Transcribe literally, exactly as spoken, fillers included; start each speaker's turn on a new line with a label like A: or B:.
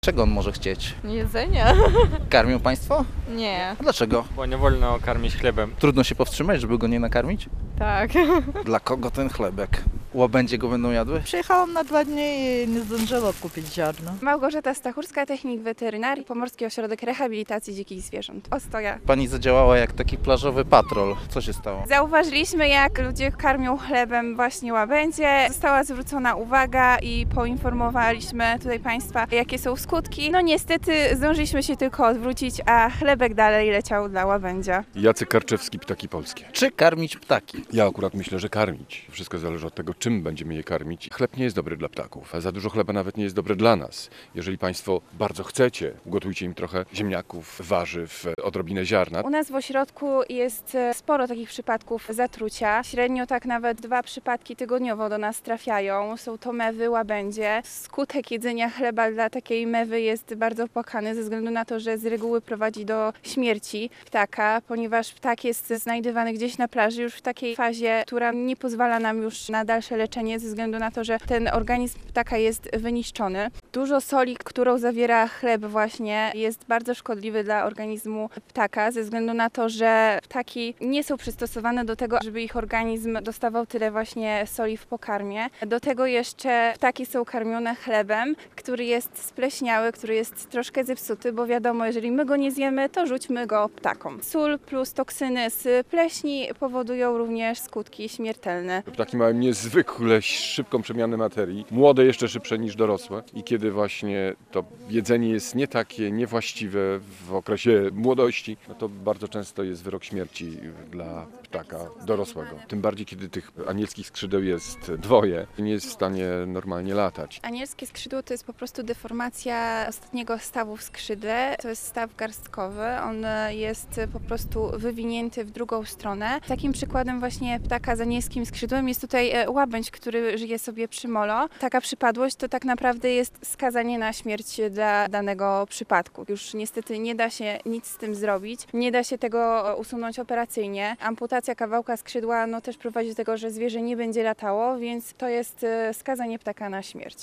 A: Czego on może chcieć?
B: Jedzenia?
A: Karmią państwo?
B: Nie.
A: A dlaczego?
C: Bo nie wolno karmić chlebem.
A: Trudno się powstrzymać, żeby go nie nakarmić?
B: Tak.
A: Dla kogo ten chlebek? Łabędzie go będą jadły?
D: Przyjechałam na dwa dni i nie zdążyłam kupić ziarna.
E: Małgorzata Stachurska, technik weterynarii, Pomorski Ośrodek Rehabilitacji Dzikich Zwierząt. Ostoja.
A: Pani zadziałała jak taki plażowy patrol. Co się stało?
E: Zauważyliśmy, jak ludzie karmią chlebem właśnie łabędzie. Została zwrócona uwaga i poinformowaliśmy tutaj Państwa, jakie są skutki. No niestety zdążyliśmy się tylko odwrócić, a chlebek dalej leciał dla łabędzia.
F: Jacek Karczewski, Ptaki Polskie.
A: Czy karmić ptaki?
F: Ja akurat myślę, że karmić. Wszystko zależy od tego, czym będziemy je karmić. Chleb nie jest dobry dla ptaków, a za dużo chleba nawet nie jest dobre dla nas. Jeżeli Państwo bardzo chcecie, ugotujcie im trochę ziemniaków, warzyw, odrobinę ziarna.
E: U nas w ośrodku jest sporo takich przypadków zatrucia. Średnio tak nawet dwa przypadki tygodniowo do nas trafiają. Są to mewy, łabędzie. Skutek jedzenia chleba dla takiej mewy jest bardzo płakany ze względu na to, że z reguły prowadzi do śmierci ptaka, ponieważ ptak jest znajdowany gdzieś na plaży już w takiej fazie, która nie pozwala nam już na dalsze leczenie ze względu na to, że ten organizm ptaka jest wyniszczony. Dużo soli, którą zawiera chleb właśnie, jest bardzo szkodliwy dla organizmu ptaka ze względu na to, że ptaki nie są przystosowane do tego, żeby ich organizm dostawał tyle właśnie soli w pokarmie. Do tego jeszcze ptaki są karmione chlebem, który jest spleśniały, który jest troszkę zepsuty, bo wiadomo, jeżeli my go nie zjemy, to rzućmy go ptakom. Sól plus toksyny z pleśni powodują również skutki śmiertelne.
F: Ptaki mają niezwykle szybką przemianę materii, młode jeszcze szybsze niż dorosłe i kiedy właśnie to jedzenie jest nie takie, niewłaściwe w okresie młodości, no to bardzo często jest wyrok śmierci dla ptaka dorosłego. Tym bardziej, kiedy tych anielskich skrzydeł jest dwoje, nie jest w stanie normalnie latać.
E: Anielskie skrzydło to jest po prostu deformacja ostatniego stawu w skrzydle. To jest staw garstkowy, on jest po prostu wywinięty w drugą stronę. Takim przykładem właśnie ptaka z anielskim skrzydłem jest tutaj łabędź, który żyje sobie przy molo. Taka przypadłość to tak naprawdę jest skazanie na śmierć dla danego przypadku. Już niestety nie da się nic z tym zrobić, nie da się tego usunąć operacyjnie. Amputacja kawałka skrzydła no, też prowadzi do tego, że zwierzę nie będzie latało, więc to jest skazanie ptaka na śmierć.